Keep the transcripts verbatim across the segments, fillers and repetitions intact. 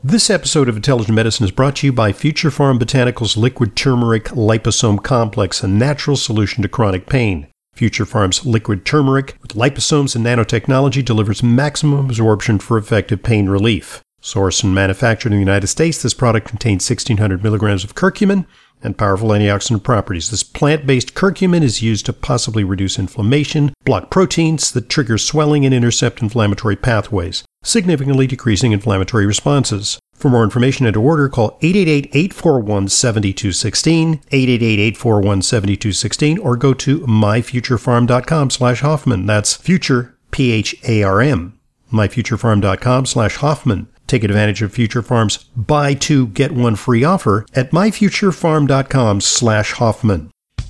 This episode of Intelligent Medicine is brought to you by Future Pharm Botanicals Liquid Turmeric Liposome Complex, a natural solution to chronic pain. Future Pharm's liquid turmeric with liposomes and nanotechnology delivers maximum absorption for effective pain relief. Sourced and manufactured in the United States, this product contains sixteen hundred milligrams of curcumin and powerful antioxidant properties. This plant-based curcumin is used to possibly reduce inflammation, block proteins that trigger swelling, and intercept inflammatory pathways, significantly decreasing inflammatory responses. For more information and to order, call eight eight eight, eight four one, seven two one six, eight eight eight, eight four one, seven two one six, or go to my future pharm dot com slash Hoffman. That's future, P H A R M, my future pharm dot com slash Hoffman. Take advantage of Future Pharm's buy two, get one free offer at my future pharm dot com slash Hoffman.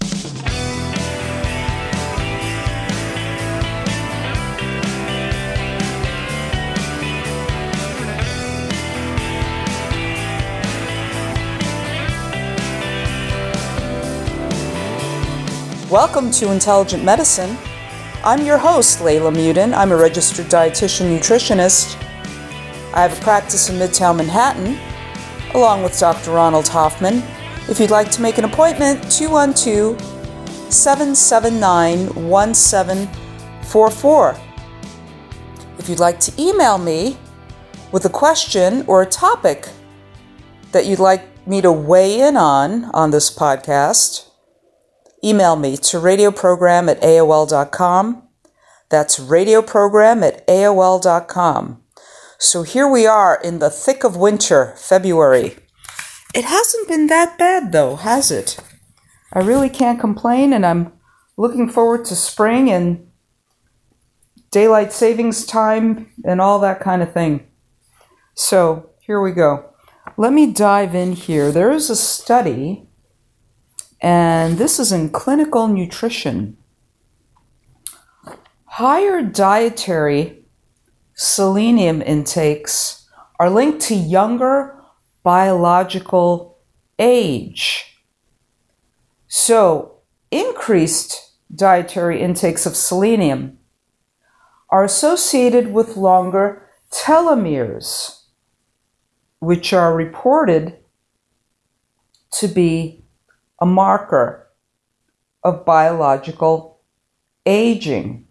Welcome to Intelligent Medicine. I'm your host, Layla Mutin. I'm a registered dietitian nutritionist. I have a practice in Midtown Manhattan, along with Doctor Ronald Hoffman. If you'd like to make an appointment, two one two, seven seven nine, one seven four four. If you'd like to email me with a question or a topic that you'd like me to weigh in on on this podcast, email me to radioprogram at A O L dot com. That's radioprogram at A O L dot com. So here we are in the thick of winter, February. It hasn't been that bad though, has it? I really can't complain, and I'm looking forward to spring and daylight savings time and all that kind of thing. So here we go. Let me dive in here. There is a study, and this is in Clinical Nutrition. Higher dietary selenium intakes are linked to younger biological age. So, increased dietary intakes of selenium are associated with longer telomeres, which are reported to be a marker of biological aging.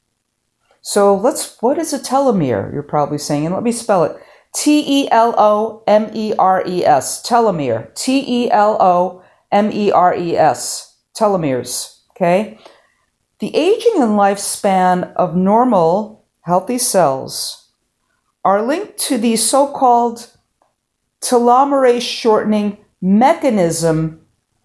So let's, what is a telomere, you're probably saying, and let me spell it. T E L O M E R E S, telomere. T E L O M E R E S, telomeres, okay? The aging and lifespan of normal, healthy cells are linked to the so-called telomerase shortening mechanism.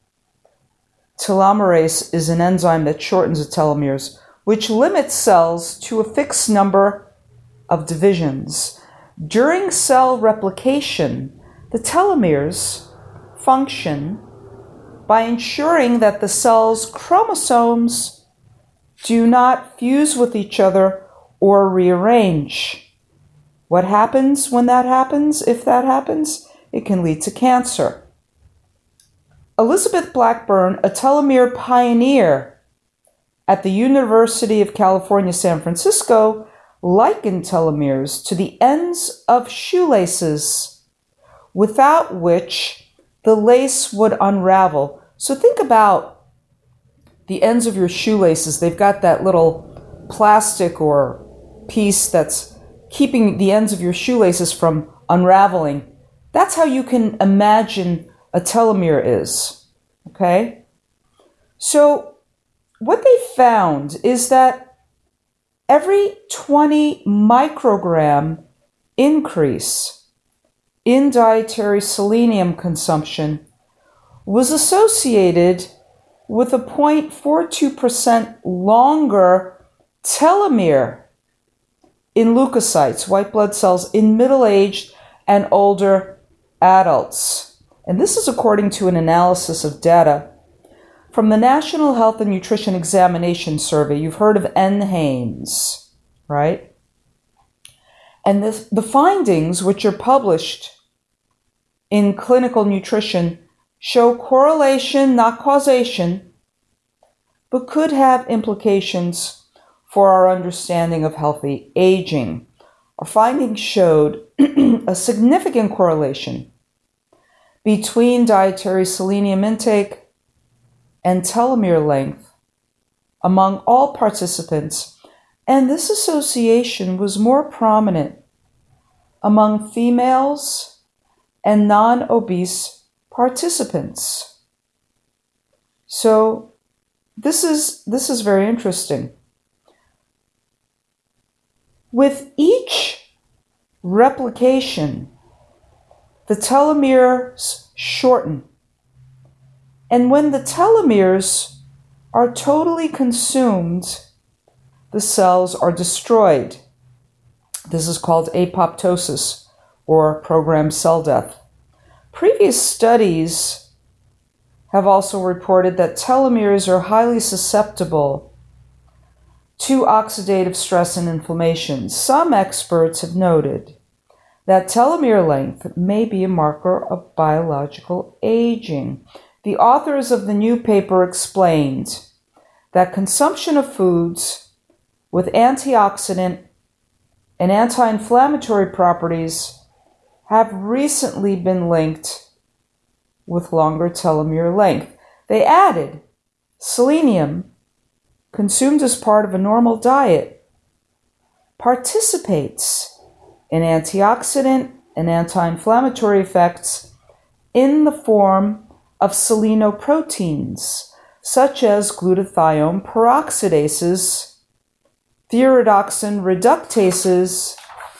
Telomerase is an enzyme that shortens the telomeres, which limits cells to a fixed number of divisions. During cell replication, the telomeres function by ensuring that the cell's chromosomes do not fuse with each other or rearrange. What happens when that happens? If that happens, it can lead to cancer. Elizabeth Blackburn, a telomere pioneer at the University of California, San Francisco, likened telomeres to the ends of shoelaces, without which the lace would unravel. So think about the ends of your shoelaces. They've got that little plastic or piece that's keeping the ends of your shoelaces from unraveling. That's how you can imagine a telomere is, okay? So what they found is that every twenty microgram increase in dietary selenium consumption was associated with a zero point four two percent longer telomere in leukocytes, white blood cells, in middle-aged and older adults. And this is according to an analysis of data from the National Health and Nutrition Examination Survey. You've heard of N HANES, right? And this, the findings, which are published in Clinical Nutrition, show correlation, not causation, but could have implications for our understanding of healthy aging. our findings showed a significant correlation between dietary selenium intake and telomere length among all participants, and this association was more prominent among females and non-obese participants. So this is, this is very interesting. With each replication, the telomeres shorten. And when the telomeres are totally consumed, the cells are destroyed. This is called apoptosis, or programmed cell death. Previous studies have also reported that telomeres are highly susceptible to oxidative stress and inflammation. Some experts have noted that telomere length may be a marker of biological aging. The authors of the new paper explained that consumption of foods with antioxidant and anti-inflammatory properties have recently been linked with longer telomere length. They added selenium, consumed as part of a normal diet, participates in antioxidant and anti-inflammatory effects in the form of selenoproteins, such as glutathione peroxidases, thioredoxin reductases,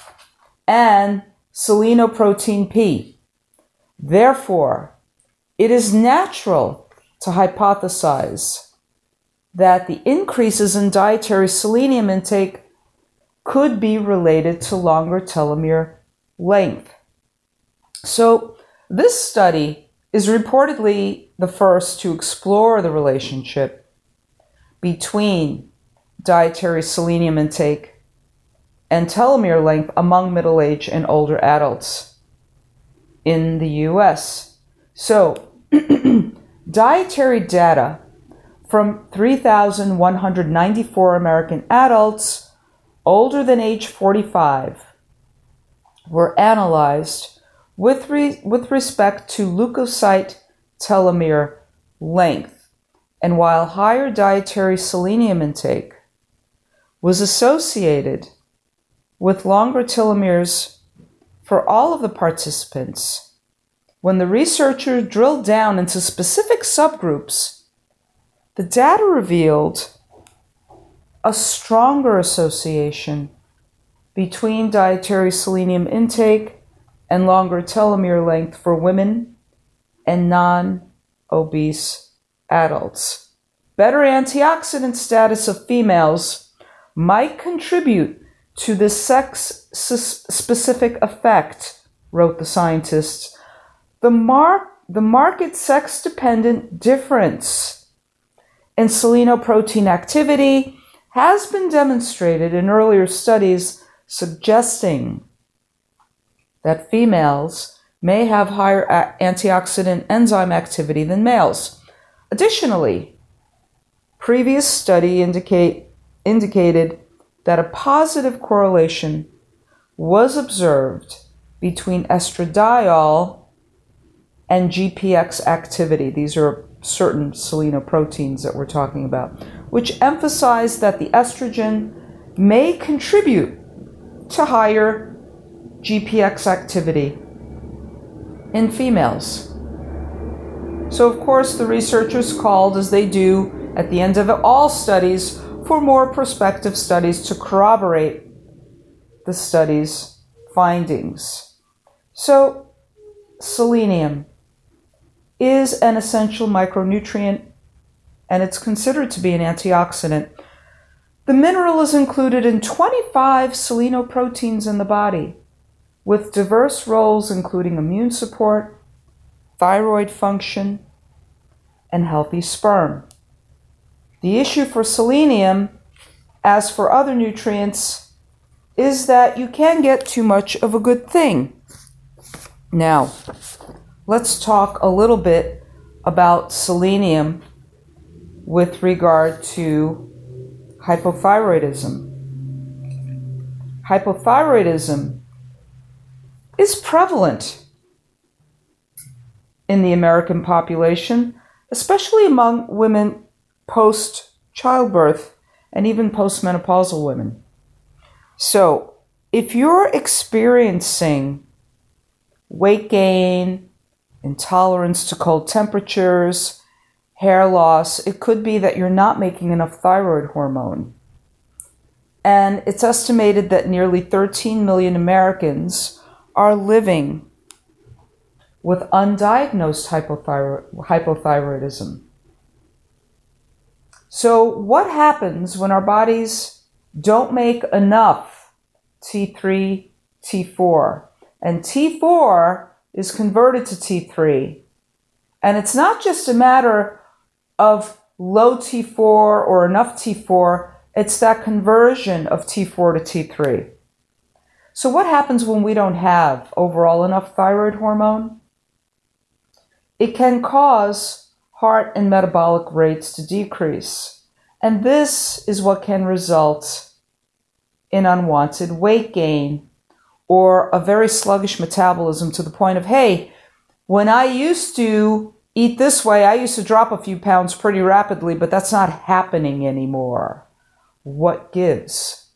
and selenoprotein P. Therefore, it is natural to hypothesize that the increases in dietary selenium intake could be related to longer telomere length. So this study is reportedly the first to explore the relationship between dietary selenium intake and telomere length among middle-aged and older adults in the U S. So, dietary data from three thousand one hundred ninety-four American adults older than age forty-five were analyzed with, re- with respect to leukocyte telomere length. And while higher dietary selenium intake was associated with longer telomeres for all of the participants, when the researchers drilled down into specific subgroups, the data revealed a stronger association between dietary selenium intake and longer telomere length for women and non-obese adults. Better antioxidant status of females might contribute to this sex-specific effect, wrote the scientists. The, mar- the marked sex-dependent difference in selenoprotein activity has been demonstrated in earlier studies suggesting that females may have higher a- antioxidant enzyme activity than males. Additionally, previous study indicate, indicated that a positive correlation was observed between estradiol and G P X activity. These are certain selenoproteins that we're talking about, which emphasize that the estrogen may contribute to higher G P X activity in females. So, of course, the researchers called, as they do at the end of all studies, for more prospective studies to corroborate the study's findings. So, selenium is an essential micronutrient, and it's considered to be an antioxidant. The mineral is included in twenty-five selenoproteins in the body, with diverse roles including immune support, thyroid function, and healthy sperm. The issue for selenium, as for other nutrients, is that you can get too much of a good thing. Now, let's talk a little bit about selenium with regard to hypothyroidism. hypothyroidism is prevalent in the American population, especially among women post-childbirth and even postmenopausal women. So, if you're experiencing weight gain, intolerance to cold temperatures, hair loss, it could be that you're not making enough thyroid hormone. And it's estimated that nearly thirteen million Americans are living with undiagnosed hypothyroid, hypothyroidism. So what happens when our bodies don't make enough T three, T four? And T four is converted to T three. And it's not just a matter of low T four or enough T four, it's that conversion of T four to T three. So what happens when we don't have overall enough thyroid hormone? It can cause heart and metabolic rates to decrease. And this is what can result in unwanted weight gain or a very sluggish metabolism to the point of, hey, when I used to eat this way, I used to drop a few pounds pretty rapidly, but that's not happening anymore. What gives?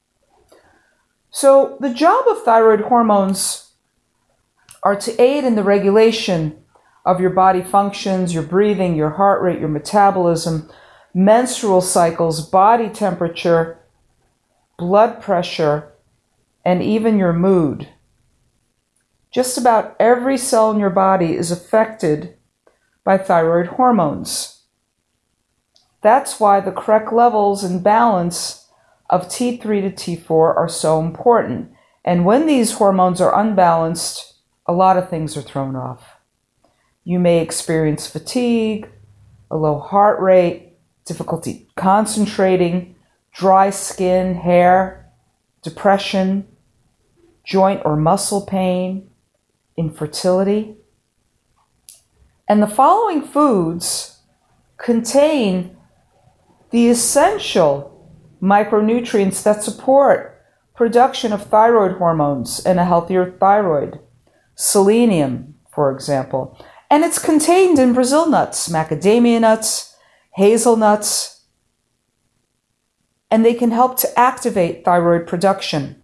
So the job of thyroid hormones are to aid in the regulation of your body functions, your breathing, your heart rate, your metabolism, menstrual cycles, body temperature, blood pressure, and even your mood. Just about every cell in your body is affected by thyroid hormones. That's why the correct levels and balance of T three to T four are so important. And when these hormones are unbalanced, a lot of things are thrown off. You may experience fatigue, a low heart rate, difficulty concentrating, dry skin, hair, depression, joint or muscle pain, infertility. And the following foods contain the essential micronutrients that support production of thyroid hormones and a healthier thyroid. Selenium, for example. And it's contained in Brazil nuts, macadamia nuts, hazelnuts, and they can help to activate thyroid production.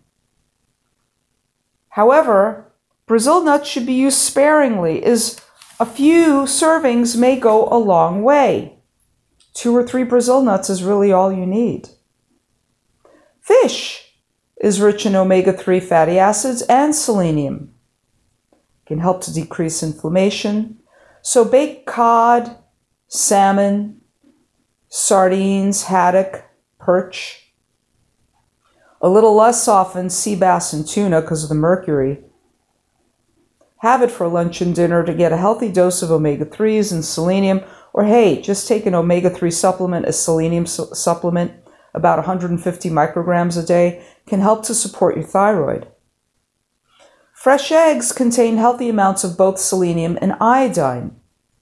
However, Brazil nuts should be used sparingly, as a few servings may go a long way. Two or three Brazil nuts is really all you need. Fish is rich in omega three fatty acids and selenium. It can help to decrease inflammation. So baked cod, salmon, sardines, haddock, perch. A little less often sea bass and tuna because of the mercury. Have it for lunch and dinner to get a healthy dose of omega threes and selenium. Or hey, just take an omega three supplement, a selenium su- supplement, about one hundred fifty micrograms a day, can help to support your thyroid. Fresh eggs contain healthy amounts of both selenium and iodine.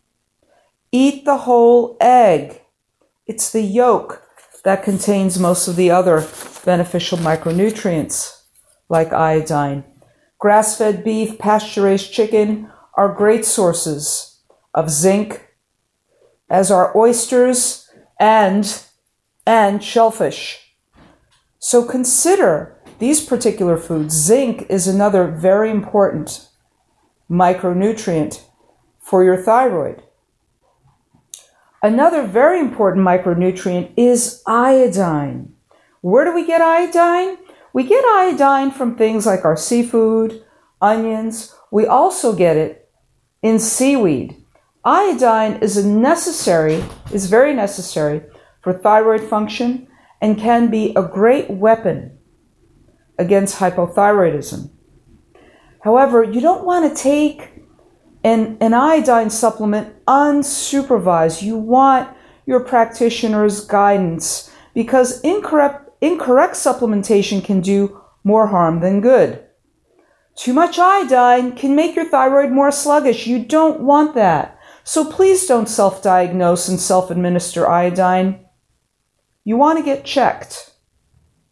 Eat the whole egg. It's the yolk that contains most of the other beneficial micronutrients, like iodine. Grass-fed beef, pasture-raised chicken are great sources of zinc, as are oysters and, and shellfish. So consider these particular foods. Zinc is another very important micronutrient for your thyroid. Another very important micronutrient is iodine. Where do we get iodine? We get iodine from things like our seafood, onions. We also get it in seaweed. Iodine is a necessary, is very necessary for thyroid function and can be a great weapon against hypothyroidism. However, you don't want to take an, an iodine supplement unsupervised. You want your practitioner's guidance, because incorrect, incorrect supplementation can do more harm than good. Too much iodine can make your thyroid more sluggish. You don't want that. So please don't self-diagnose and self-administer iodine. You want to get checked.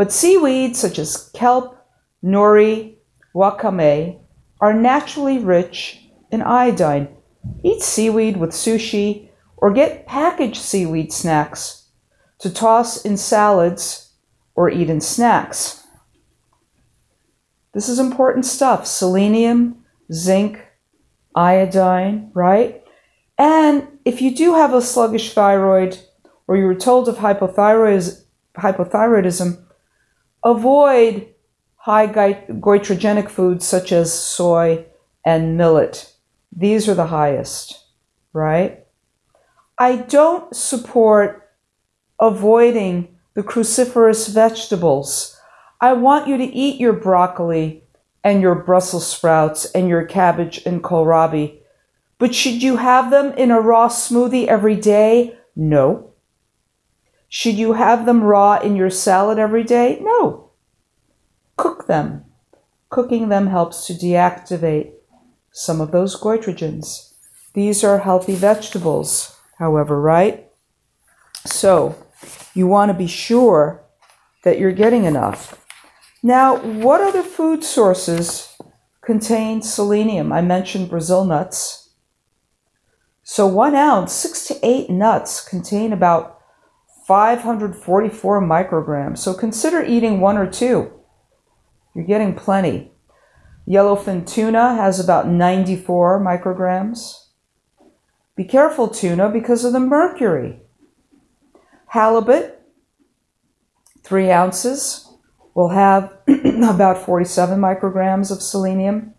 But seaweeds such as kelp, nori, wakame are naturally rich in iodine. Eat seaweed with sushi or get packaged seaweed snacks to toss in salads or eat in snacks. This is important stuff. Selenium, zinc, iodine, right? And if you do have a sluggish thyroid or you were told of hypothyroidism, hypothyroidism avoid high goitrogenic foods such as soy and millet. These are the highest, right? I don't support avoiding the cruciferous vegetables. I want you to eat your broccoli and your Brussels sprouts and your cabbage and kohlrabi. But should you have them in a raw smoothie every day? No. Should you have them raw in your salad every day? No. Cook them. Cooking them helps to deactivate some of those goitrogens. These are healthy vegetables, however, right? So you want to be sure that you're getting enough. Now, what other food sources contain selenium? I mentioned Brazil nuts. So one ounce, six to eight nuts contain about five hundred forty-four micrograms. So consider eating one or two. You're getting plenty. Yellowfin tuna has about ninety-four micrograms. Be careful, tuna, because of the mercury. Halibut, three ounces, will have about forty-seven micrograms of selenium.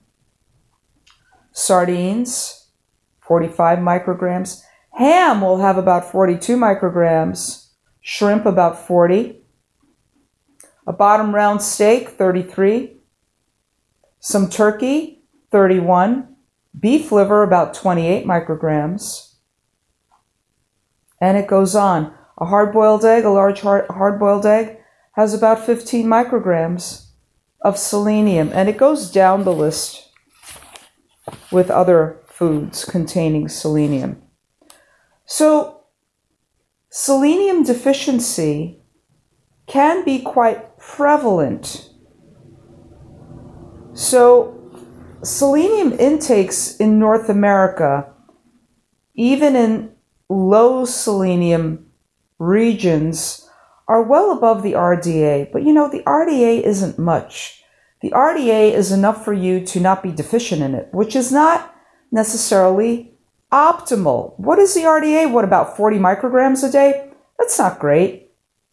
Sardines, forty-five micrograms. Ham will have about forty-two micrograms. Shrimp, about forty. A bottom round steak, thirty-three. Some turkey, thirty-one. Beef liver, about twenty-eight micrograms. And it goes on. A hard-boiled egg, a large hard, hard-boiled egg, has about fifteen micrograms of selenium. And it goes down the list with other foods containing selenium. So, selenium deficiency can be quite prevalent. So, selenium intakes in North America, even in low selenium regions, are well above the R D A. But you know, the R D A isn't much. The R D A is enough for you to not be deficient in it, which is not necessarily optimal. What is the R D A? What, about forty micrograms a day? That's not great.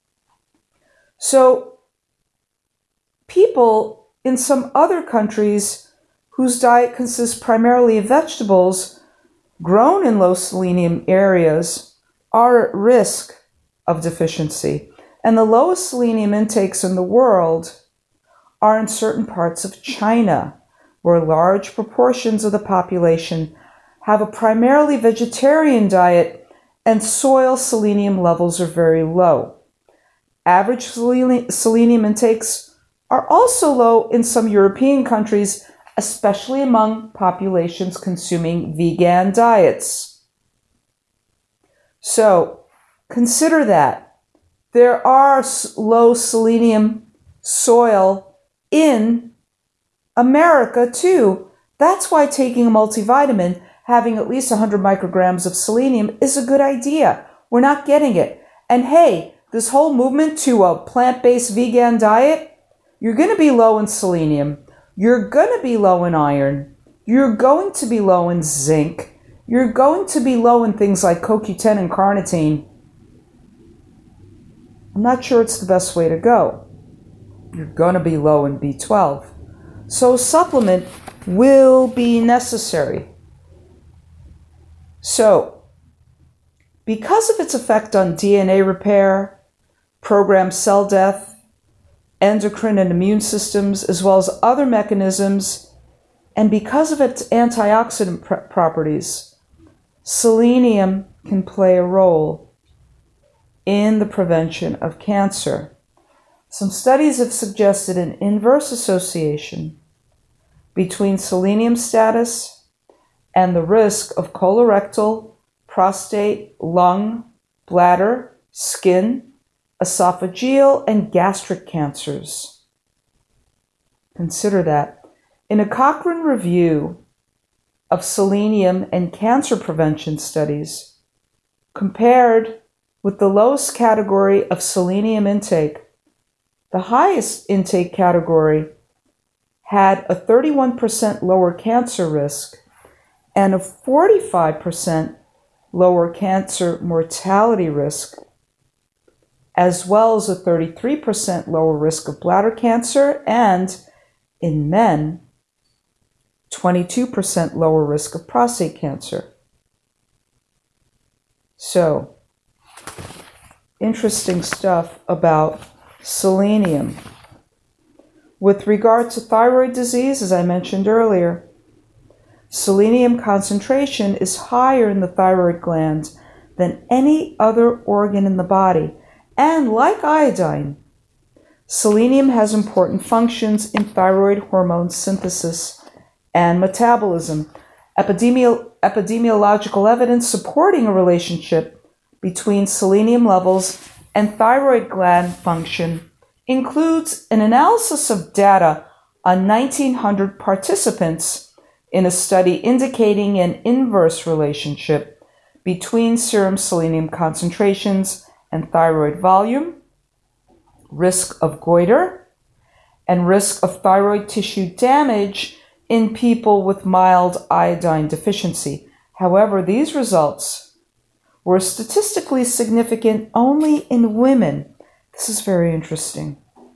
So people in some other countries whose diet consists primarily of vegetables grown in low selenium areas are at risk of deficiency. And the lowest selenium intakes in the world are in certain parts of China, where large proportions of the population have a primarily vegetarian diet and soil selenium levels are very low. Average selenium intakes are also low in some European countries, especially among populations consuming vegan diets. So consider that. There are low selenium soil in America too. That's why taking a multivitamin, having at least one hundred micrograms of selenium, is a good idea. We're not getting it. And hey, this whole movement to a plant-based vegan diet, you're going to be low in selenium. You're going to be low in iron. You're going to be low in zinc. You're going to be low in things like C O Q ten and carnitine. I'm not sure it's the best way to go. You're going to be low in B twelve. So supplement will be necessary. So, because of its effect on D N A repair, programmed cell death, endocrine and immune systems, as well as other mechanisms, and because of its antioxidant pr- properties, selenium can play a role in the prevention of cancer. Some studies have suggested an inverse association between selenium status and the risk of colorectal, prostate, lung, bladder, skin, esophageal and gastric cancers. Consider that. In a Cochrane review of selenium and cancer prevention studies, compared with the lowest category of selenium intake, the highest intake category had a thirty-one percent lower cancer risk and a forty-five percent lower cancer mortality risk, as well as a thirty-three percent lower risk of bladder cancer, and in men, twenty-two percent lower risk of prostate cancer. So, interesting stuff about selenium. With regard to thyroid disease, as I mentioned earlier, selenium concentration is higher in the thyroid gland than any other organ in the body. And like iodine, selenium has important functions in thyroid hormone synthesis and metabolism. Epidemiol- epidemiological evidence supporting a relationship between selenium levels and thyroid gland function includes an analysis of data on nineteen hundred participants in a study indicating an inverse relationship between serum selenium concentrations and thyroid volume, risk of goiter, and risk of thyroid tissue damage in people with mild iodine deficiency. However, these results were statistically significant only in women. This is very interesting.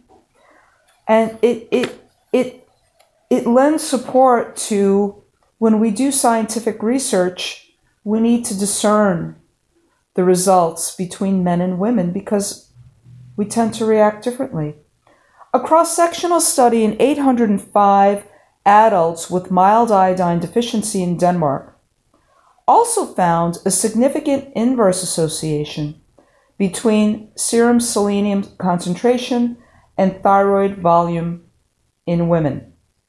And it it it it lends support to when we do scientific research, we need to discern the results between men and women because we tend to react differently. A cross-sectional study in eight hundred five adults with mild iodine deficiency in Denmark also found a significant inverse association between serum selenium concentration and thyroid volume in women.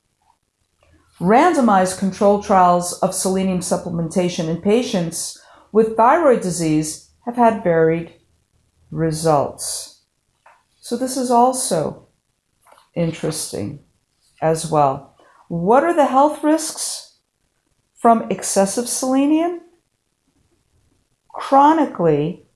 Randomized controlled trials of selenium supplementation in patients with thyroid disease have had varied results. So this is also interesting as well. What are the health risks from excessive selenium? Chronically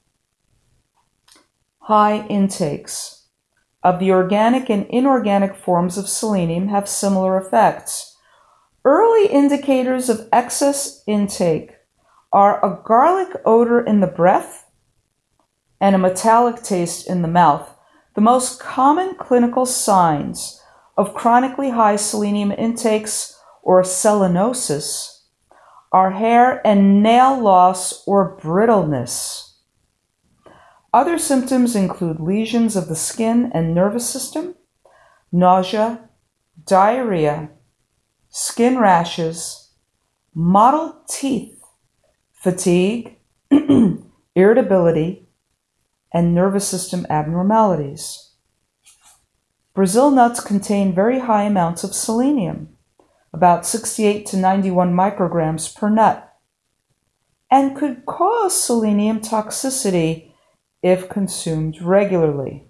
high intakes of the organic and inorganic forms of selenium have similar effects. Early indicators of excess intake are a garlic odor in the breath and a metallic taste in the mouth. The most common clinical signs of chronically high selenium intakes or selenosis are hair and nail loss or brittleness. Other symptoms include lesions of the skin and nervous system, nausea, diarrhea, skin rashes, mottled teeth, fatigue, irritability, and nervous system abnormalities. Brazil nuts contain very high amounts of selenium, about sixty-eight to ninety-one micrograms per nut, and could cause selenium toxicity if consumed regularly.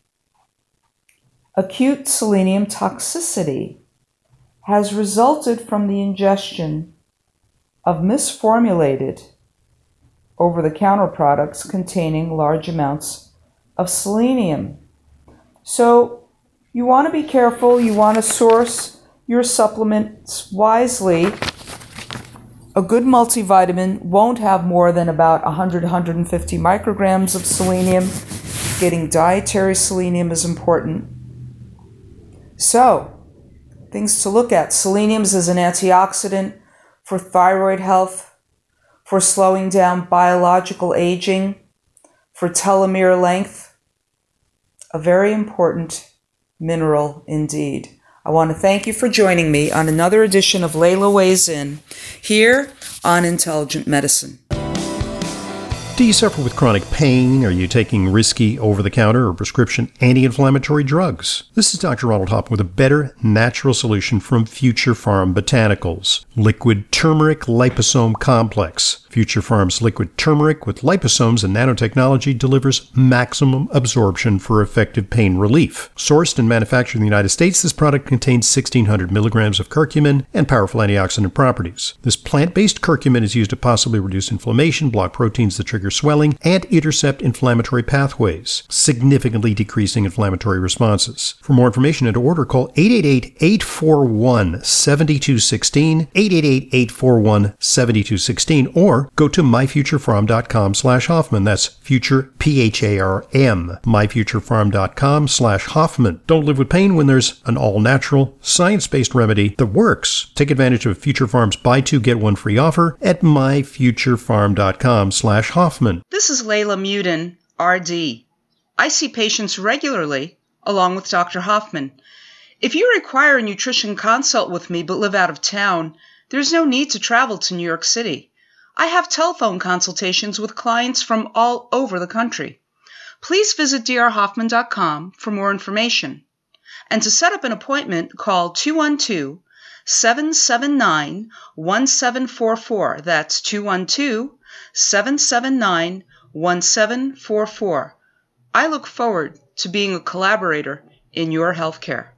Acute selenium toxicity has resulted from the ingestion of misformulated over-the-counter products containing large amounts of selenium. So you want to be careful. You want to source your supplements wisely. A good multivitamin won't have more than about one hundred to one hundred fifty micrograms of selenium. Getting dietary selenium is important. So, things to look at. Selenium is an antioxidant for thyroid health, for slowing down biological aging, for telomere length. A very important mineral indeed. I want to thank you for joining me on another edition of Layla Weighs In here on Intelligent Medicine. Do you suffer with chronic pain? Are you taking risky over-the-counter or prescription anti-inflammatory drugs? This is Doctor Ronald Hoffman with a better natural solution from Future Pharm Botanicals. Liquid Turmeric Liposome Complex. Future Pharm's liquid turmeric with liposomes and nanotechnology delivers maximum absorption for effective pain relief. Sourced and manufactured in the United States, this product contains sixteen hundred milligrams of curcumin and powerful antioxidant properties. This plant-based curcumin is used to possibly reduce inflammation, block proteins that trigger swelling, and intercept inflammatory pathways, significantly decreasing inflammatory responses. For more information and to order, call eight eight eight, eight four one, seven two one six, eight eight eight, eight four one, seven two one six, or go to my future pharm dot com slash Hoffman. That's future, P H A R M, my future pharm dot com slash Hoffman. Don't live with pain when there's an all-natural, science-based remedy that works. Take advantage of Future Pharm's buy two, get one free offer at my future pharm dot com slash Hoffman. This is Layla Muden, R D. I see patients regularly, along with Doctor Hoffman. If you require a nutrition consult with me but live out of town, there's no need to travel to New York City. I have telephone consultations with clients from all over the country. Please visit d r hoffman dot com for more information. And to set up an appointment, call two one two, seven seven nine, one seven four four. That's two one two, seven seven nine, one seven four four. I look forward to being a collaborator in your healthcare.